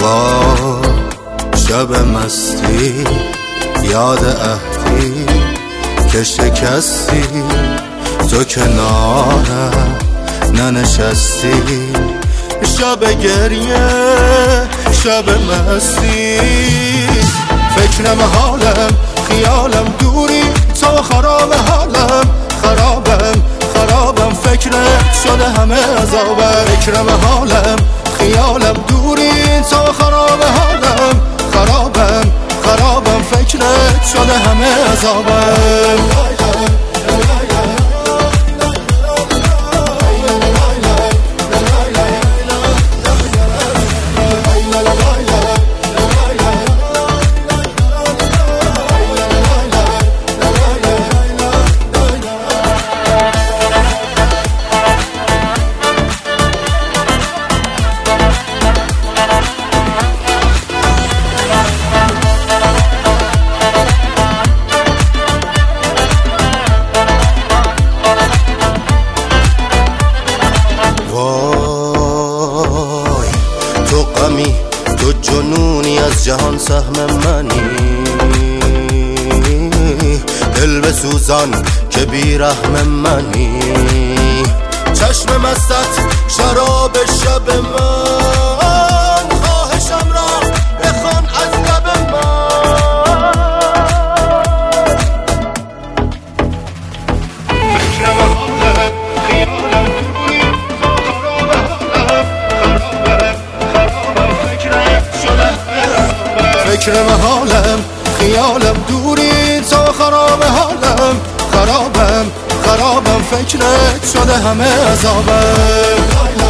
وا شب مستی یاد عهدی که شکستی تو کنارم ننشستی شب گریه شب مستی فکرم حالم خیالم دوری تو خراب حالم خرابم فکرت شده همه عذابم فکرم حالم خیالم دوری تو خراب حالم خرابم فکرت شده همه عذابم تو غمی تو جنونی از جهان سهم منی دل بسوزان که بی رحم منی چشم مستت شراب شب من خواهشم را بخوان از لب من فکرم حالم خیالم دوری فکرم حالم خیالم دوری تو خراب حالم خرابم فکرت شده همه عذابم